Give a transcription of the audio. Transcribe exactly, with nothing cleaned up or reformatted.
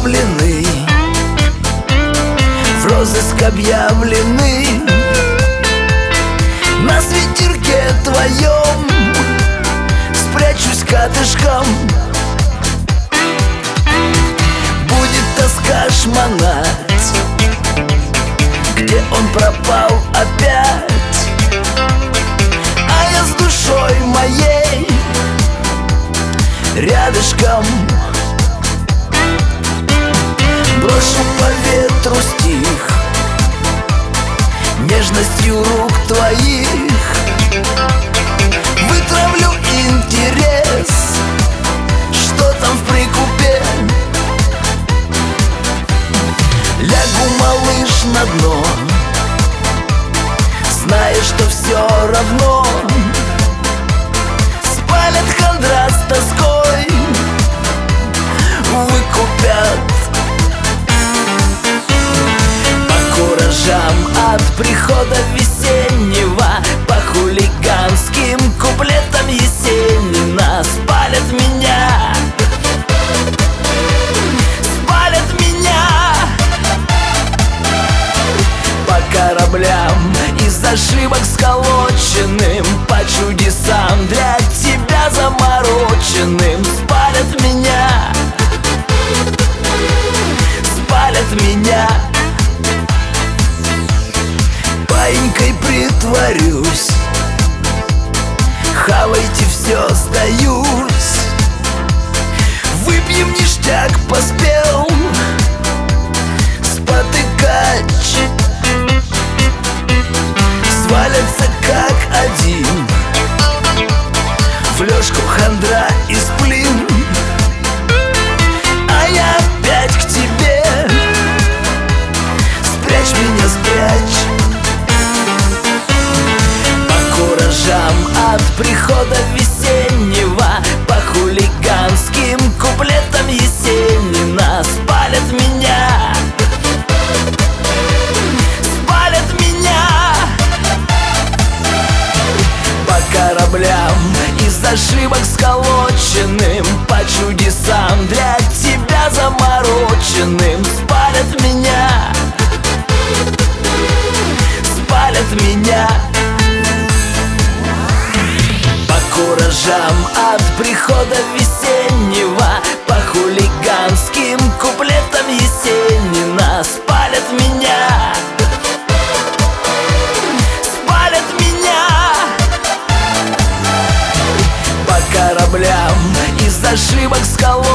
оставлены, в розыск объявлены. На свитерке твоем спрячусь катышком. Будет тоска шмонать, где он пропал опять. А я с душой моей рядышком. Брошу по ветру стих нежностью рук твоих. Вытравлю интерес, что там в прикупе. Лягу, малыш, на дно, зная, что все равно спалят хандра с тоской, выкупят. По куражам от прихода весеннего, по хулиганским куплетам Есенина спалят меня, спалят меня. По кораблям из ошибок сколоченным, по чудесам для тебя замороченным спалят меня, спалят меня. Паинькой притворюсь, хавайте все, сдаюсь. Выпьем ништяк, поспел спотыкач. Свалятся как один в лёжку хандра и сплин. А я опять к тебе, спрячь меня, спрячь. По куражам от прихода весеннего, по хулиганским куплетам Есенина спалят меня, спалят меня. По кораблям из ошибок сколоченным, по чудесам для тебя замороченным спалят меня, спалят меня. По куражам от прихода весеннего, по хулиганским куплетам Есенина спалят меня, спалят меня. По кораблям из ошибок сколоченным,